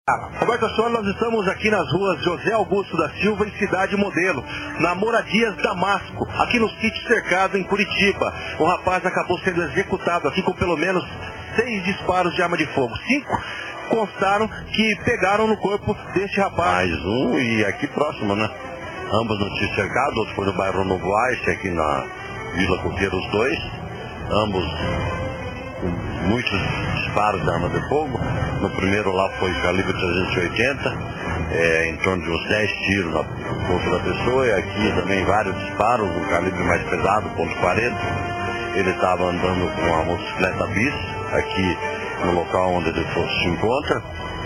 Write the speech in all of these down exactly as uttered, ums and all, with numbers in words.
Roberto Soares, nós estamos aqui nas ruas José Augusto da Silva e Cidade Modelo, na Moradias Damasco, aqui no sítio cercado em Curitiba. O rapaz acabou sendo executado aqui com pelo menos seis disparos de arma de fogo. Cinco constaram que pegaram no corpo deste rapaz. Mais um e aqui próximo, né? Ambos no sítio cercado, outro foi no bairro Novo Oeste, aqui na Vila Coqueiro, os dois. Ambos com muitos disparos de arma de fogo. No primeiro lá foi calibre trezentos e oitenta, é, em torno de uns dez tiros na corpo da pessoa. E aqui também vários disparos, um calibre mais pesado, ponto quarenta. Ele estava andando com a motocicleta bis, aqui no local onde ele se encontra.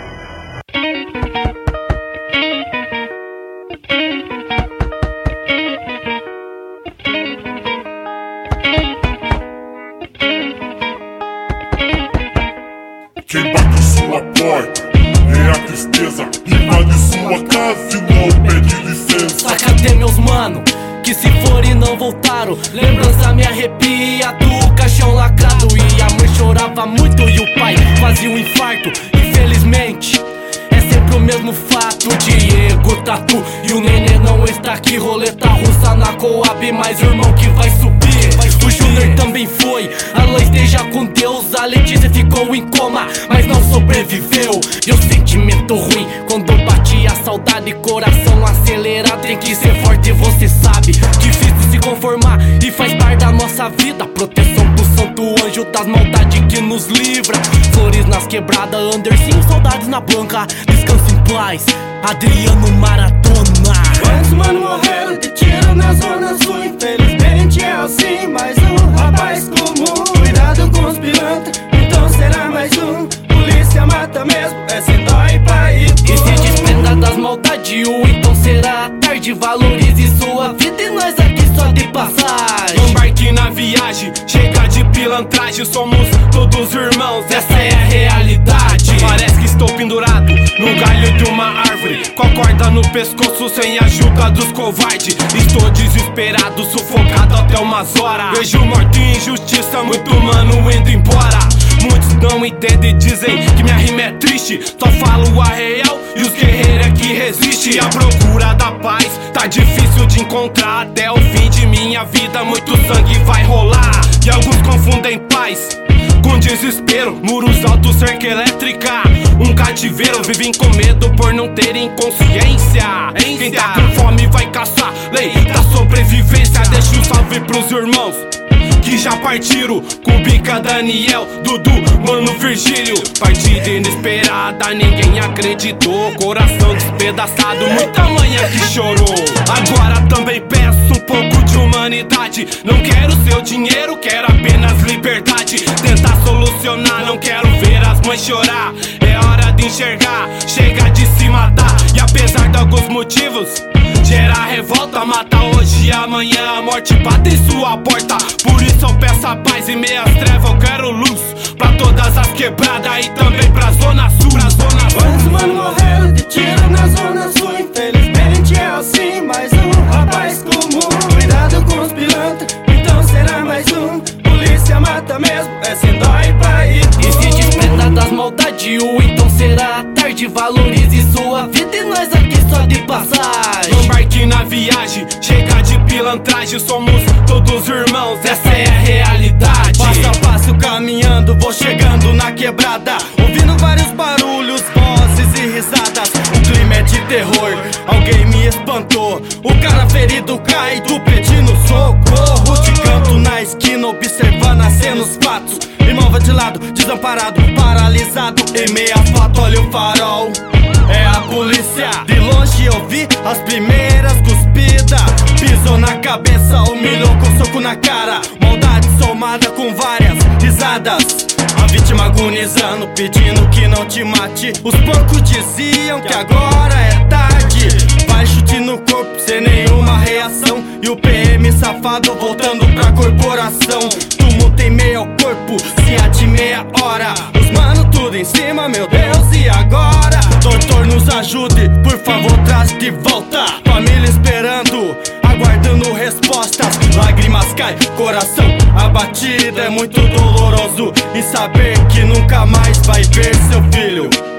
Quem bate sua porta é a tristeza, invade sua casa e não pede licença. Cadê meus mano, que se foram e não voltaram? Lembrança me arrepia do caixão lacrado. E a mãe chorava muito e o pai fazia um infarto. Infelizmente é sempre o mesmo fato. Diego Tatu e o nenê não está aqui. Roleta russa na Coab, mas o irmão que vai subir. O Júnior também foi, Alô esteja com Deus. A Letícia ficou em coma, mas não sobreviveu. E o sentimento ruim, quando bate a saudade, coração acelerado. Tem que ser forte, você sabe. Difícil se conformar e faz parte da nossa vida. Proteção do santo anjo das maldades que nos livra. Flores nas quebradas, Anderson, saudades na banca. Descanso em paz, Adriano Maratona. Quantos mano morreram de tiro na zona sul? Infelizmente é assim, mais um rapaz comum. Cuidado com os pilantras, então será mais um. Polícia mata mesmo, é sem dó e pai. E se desprenda das maldades, ou então será tarde. Valorize sua vida e nós aqui só de passagem. Embarque na viagem, chega de pilantragem. Somos todos irmãos, essa é a realidade. Parece que estou pendurado no galho de uma árvore, com a corda no pescoço sem ajuda dos covardes. Estou desesperado, sufocado até umas horas. Vejo morte e injustiça, muito mano indo embora. Muitos não entendem e dizem que minha rima é triste. Só falo a real e os guerreiros é que resistem. A procura da paz tá difícil de encontrar. Até o fim de minha vida muito sangue vai rolar. E alguns confundem paz com desespero. Muros altos, cerca elétrica, um cativeiro. Vivem com medo por não terem consciência. Quem tá com fome vai caçar, lei da sobrevivência. Deixa um salve pros irmãos que já partiram. Cubica, Daniel, Dudu, mano, Virgílio. Partida inesperada, ninguém acreditou. Coração despedaçado, muita manhã que chorou. Agora também peço um pouco de humanidade. Não quero seu dinheiro, quero apenas liberdade. Tentar solucionar, não quero ver as mães chorar. É hora de enxergar, chega de se matar. E apesar de alguns motivos, gera revolta, mata hoje e amanhã. A morte bate em sua porta. Por isso eu peço a paz em meias trevas. Eu quero luz pra todas as quebradas e também pra zona sul, pra zona sul. Quantos mano morreram de tiro na zona sul? Infelizmente é assim, mais um rapaz comum. Cuidado com os pilantras, então será mais um. Polícia mata mesmo, é sem dó e pai. E se desprenda das maldades, ou então será tarde. Valorize sua vida e nós aqui só de passagem. Embarque na viagem, chega de pilantragem. Somos todos irmãos, essa é a realidade. Passo a passo caminhando, vou chegando na quebrada, ouvindo vários barulhos, vozes e risadas. O clima é de terror, alguém me espantou. O cara ferido caído pedindo socorro. De canto na esquina, observando a cena, os fatos. Irmão vai de lado, desamparado, paralisado. Em meia foto, olha o farol, é a polícia. De longe eu vi as primeiras cuspidas. Pisou na cabeça, humilhou com soco na cara. Maldade somada com várias risadas. A vítima agonizando, pedindo que não te mate. Os porcos diziam que agora é tarde. Vai chute no corpo sem nenhuma reação. E o P M safado voltando pra corporação. Tumulto em meio ao corpo, se há de meia hora. Os mano tudo em cima, meu Deus, e agora? Doutor, nos ajude, por favor, traz de volta. Família esperando, aguardando respostas. Lágrimas caem, coração abatido. É muito doloroso em saber que nunca mais vai ver seu filho.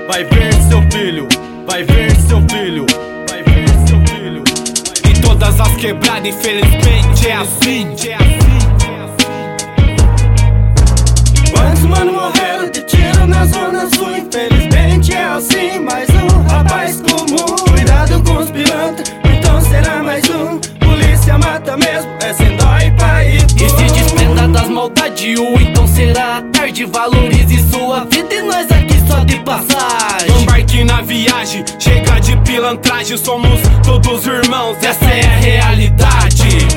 vai ver seu filho, vai ver seu filho, vai ver seu filho. Em todas as quebradas, infelizmente é assim, é assim. Quantos mano morreram de tiro na zona sul? Infelizmente é assim, mais um rapaz comum. Cuidado com os pilantras, então será mais um. Polícia mata mesmo, é sem dó e pai. E se desprenda das maldades, ou então será tarde. Valorize sua vida e nós aqui só de passagem. Embarque na viagem, chega de pilantragem. Somos todos irmãos, essa é a realidade.